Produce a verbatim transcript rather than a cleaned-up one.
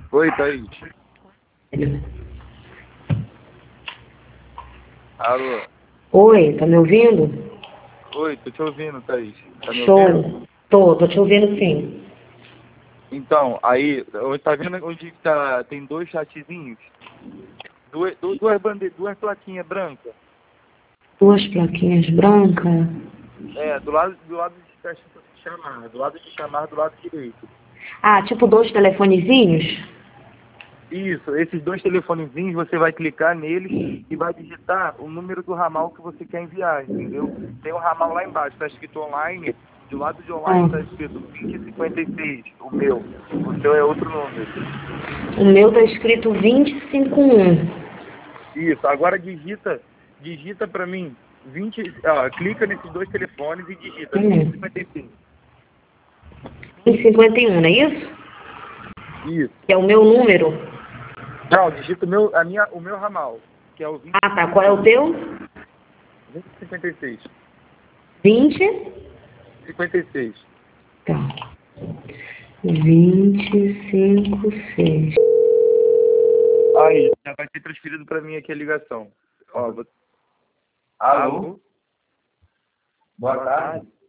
Oi, Thaís. Alô? Oi, tá me ouvindo? Oi, tô te ouvindo, Thaís. Tá me ouvindo? Show. Tô, tô te ouvindo sim. Então, aí, tá vendo onde tá, tem dois chatzinhos? Duas, du- duas, bande... duas plaquinhas brancas. Duas plaquinhas brancas. É, do lado, do lado de tá escrito chamar, do lado de chamar, do lado direito. Ah, tipo dois telefonezinhos? Isso, esses dois telefonezinhos, você vai clicar neles e vai digitar o número do ramal que você quer enviar, entendeu? Tem um ramal lá embaixo, tá escrito online, do lado de online tá Ah, escrito vinte e cinquenta e seis, o meu. O seu é outro número. o meu tá escrito vinte e cinquenta e um. Isso, agora digita, digita pra mim, vinte, ó, clica nesses dois telefones e digita vinte e Hum, cinquenta e seis. vinte e cinquenta e um, não é isso? Isso. Que é o meu número. Não, digita o meu, a minha, o meu ramal, que é o vinte Ah, e tá. cinquenta Qual e é seis. o teu? vinte e cinquenta e seis. Vinte. cinquenta e seis. Tá. Vinte e cinco, seis. Aí, já vai ser transferido para mim aqui a ligação. Ó, vou... Alô? Alô? Boa Boa tarde. tarde.